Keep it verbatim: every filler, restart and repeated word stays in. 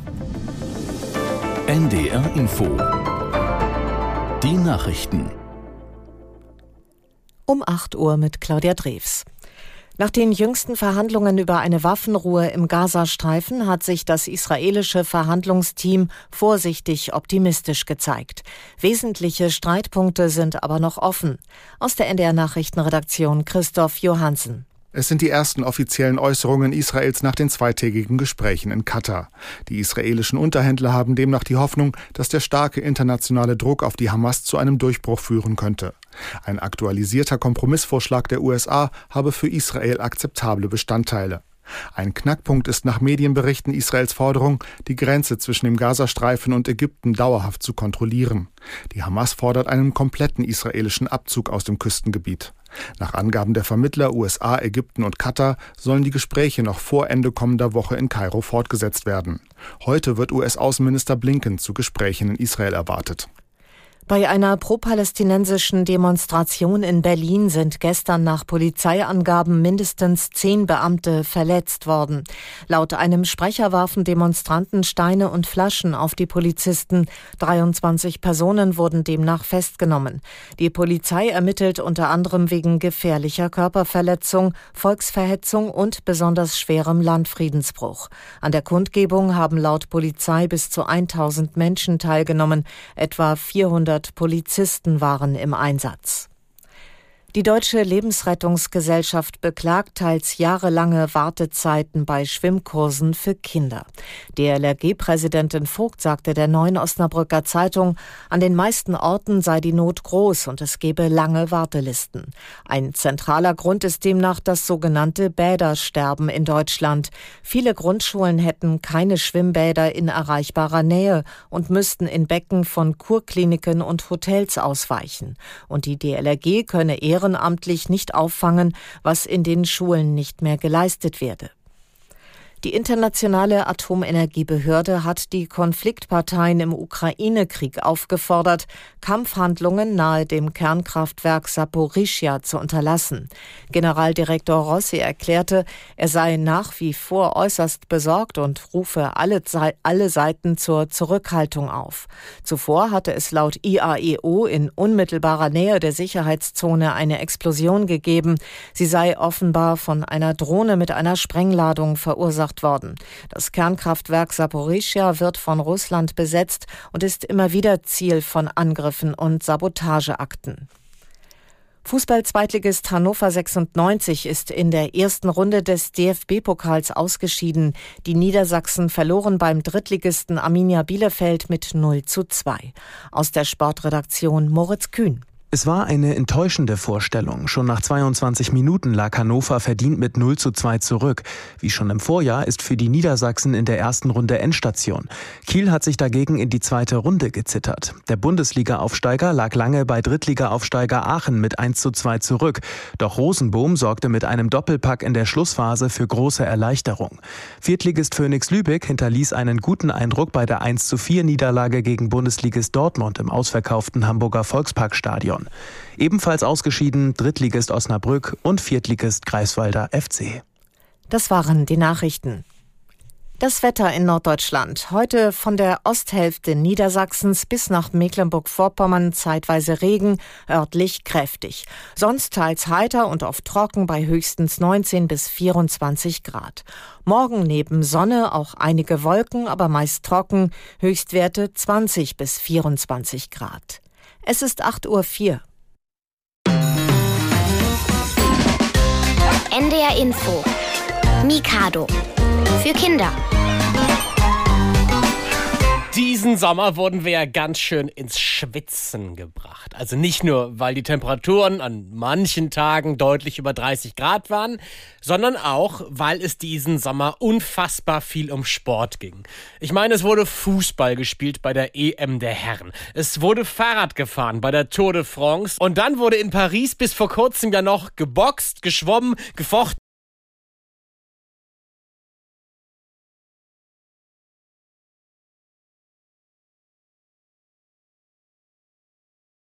N D R Info. Die Nachrichten. Um acht Uhr mit Claudia Drews. Nach den jüngsten Verhandlungen über eine Waffenruhe im Gazastreifen hat sich das israelische Verhandlungsteam vorsichtig optimistisch gezeigt. Wesentliche Streitpunkte sind aber noch offen. Aus der N D R-Nachrichtenredaktion Christoph Johansen. Es sind die ersten offiziellen Äußerungen Israels nach den zweitägigen Gesprächen in Katar. Die israelischen Unterhändler haben demnach die Hoffnung, dass der starke internationale Druck auf die Hamas zu einem Durchbruch führen könnte. Ein aktualisierter Kompromissvorschlag der U S A habe für Israel akzeptable Bestandteile. Ein Knackpunkt ist nach Medienberichten Israels Forderung, die Grenze zwischen dem Gazastreifen und Ägypten dauerhaft zu kontrollieren. Die Hamas fordert einen kompletten israelischen Abzug aus dem Küstengebiet. Nach Angaben der Vermittler U S A, Ägypten und Katar sollen die Gespräche noch vor Ende kommender Woche in Kairo fortgesetzt werden. Heute wird U S-Außenminister Blinken zu Gesprächen in Israel erwartet. Bei einer pro-palästinensischen Demonstration in Berlin sind gestern nach Polizeiangaben mindestens zehn Beamte verletzt worden. Laut einem Sprecher warfen Demonstranten Steine und Flaschen auf die Polizisten. dreiundzwanzig Personen wurden demnach festgenommen. Die Polizei ermittelt unter anderem wegen gefährlicher Körperverletzung, Volksverhetzung und besonders schwerem Landfriedensbruch. An der Kundgebung haben laut Polizei bis zu tausend Menschen teilgenommen, etwa vierhundert Polizisten waren im Einsatz. Die Deutsche Lebensrettungsgesellschaft beklagt teils jahrelange Wartezeiten bei Schwimmkursen für Kinder. D L R G-Präsidentin Vogt sagte der Neuen Osnabrücker Zeitung, an den meisten Orten sei die Not groß und es gebe lange Wartelisten. Ein zentraler Grund ist demnach das sogenannte Bädersterben in Deutschland. Viele Grundschulen hätten keine Schwimmbäder in erreichbarer Nähe und müssten in Becken von Kurkliniken und Hotels ausweichen. Und die D L R G könne eher ehrenamtlich nicht auffangen, was in den Schulen nicht mehr geleistet werde. Die internationale Atomenergiebehörde hat die Konfliktparteien im Ukraine-Krieg aufgefordert, Kampfhandlungen nahe dem Kernkraftwerk Saporischschja zu unterlassen. Generaldirektor Rossi erklärte, er sei nach wie vor äußerst besorgt und rufe alle, alle Seiten zur Zurückhaltung auf. Zuvor hatte es laut I A E O in unmittelbarer Nähe der Sicherheitszone eine Explosion gegeben. Sie sei offenbar von einer Drohne mit einer Sprengladung verursacht worden. Das Kernkraftwerk Saporischschja wird von Russland besetzt und ist immer wieder Ziel von Angriffen und Sabotageakten. Fußball-Zweitligist Hannover sechsundneunzig ist in der ersten Runde des D F B-Pokals ausgeschieden. Die Niedersachsen verloren beim Drittligisten Arminia Bielefeld mit null zu zwei. Aus der Sportredaktion Moritz Kühn. Es war eine enttäuschende Vorstellung. Schon nach zweiundzwanzig Minuten lag Hannover verdient mit null zu zwei zurück. Wie schon im Vorjahr ist für die Niedersachsen in der ersten Runde Endstation. Kiel hat sich dagegen in die zweite Runde gezittert. Der Bundesliga-Aufsteiger lag lange bei Drittliga-Aufsteiger Aachen mit eins zu zwei zurück. Doch Rosenbohm sorgte mit einem Doppelpack in der Schlussphase für große Erleichterung. Viertligist Phönix Lübeck hinterließ einen guten Eindruck bei der eins zu vier Niederlage gegen Bundesligist Dortmund im ausverkauften Hamburger Volksparkstadion. Ebenfalls ausgeschieden Drittligist Osnabrück und Viertligist Greifswalder F C. Das waren die Nachrichten. Das Wetter in Norddeutschland. Heute von der Osthälfte Niedersachsens bis nach Mecklenburg-Vorpommern zeitweise Regen, örtlich kräftig. Sonst teils heiter und oft trocken bei höchstens neunzehn bis vierundzwanzig Grad. Morgen neben Sonne auch einige Wolken, aber meist trocken, Höchstwerte zwanzig bis vierundzwanzig Grad. Es ist acht Uhr vier. N D R Info. Mikado. Für Kinder. Diesen Sommer wurden wir ja ganz schön ins Schwitzen gebracht. Also nicht nur, weil die Temperaturen an manchen Tagen deutlich über dreißig Grad waren, sondern auch, weil es diesen Sommer unfassbar viel um Sport ging. Ich meine, es wurde Fußball gespielt bei der E M der Herren. Es wurde Fahrrad gefahren bei der Tour de France. Und dann wurde in Paris bis vor kurzem ja noch geboxt, geschwommen, gefochten